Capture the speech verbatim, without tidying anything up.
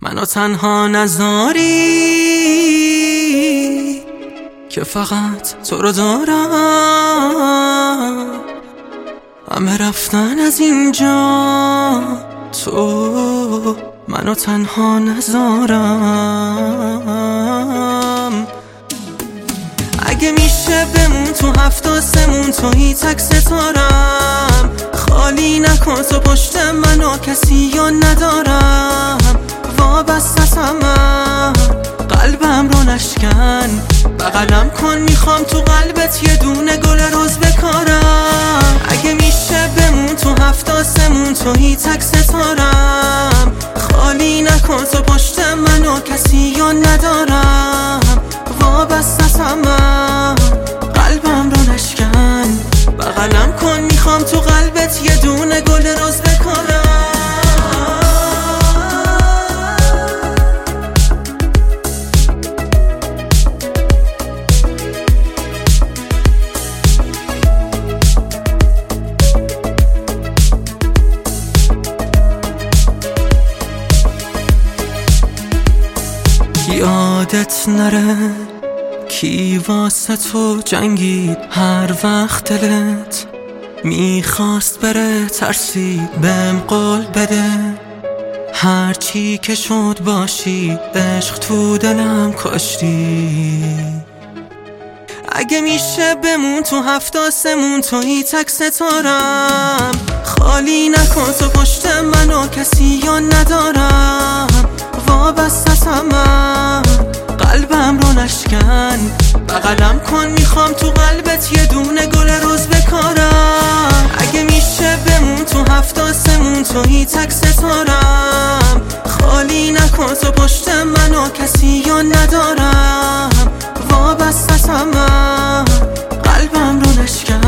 منو تنها نذاری که فقط تو رو دارم. همه رفتن از اینجا، تو منو تنها نذارم. اگه میشه بمون تو هفت آسمون، تویی تک ستارم. خالی نکن تو پشت منو، کسی یا ندارم. وابسته‌ام، قلبم رو نشکن. بغلم کن میخوام تو قلبت یه دونه گل روز بکارم. اگه میشه بمون تو هفت آسمون، تویی تک ستارم. خالی نکن تو پشت منو، کسی یا ندارم. وابسته‌ام، قلبم رو نشکن. بغلم کن میخوام تو قلبت یه دونه گل روز بکارم. یادت نره کی واسه تو جنگید هر وقت دلت میخواست بره، ترسید بهم قول بده. هر چی که شد باشی، عشق تو دلم کاشتی. اگه میشه بمون تو هفت آسمون، تویی تک ستارم. خالی نکن تو پشت منو، کسی یا ندارم. وابسته‌ام، قلبم رو نشکن. بغلم کن میخوام تو قلبت یه دونه گل روز بکارم. اگه میشه بمون تو هفت آسمون، تویی تک ستارم. خالی نکن تو پشت منو، کسی یا ندارم. وابسته‌ام، قلبم رو نشکن.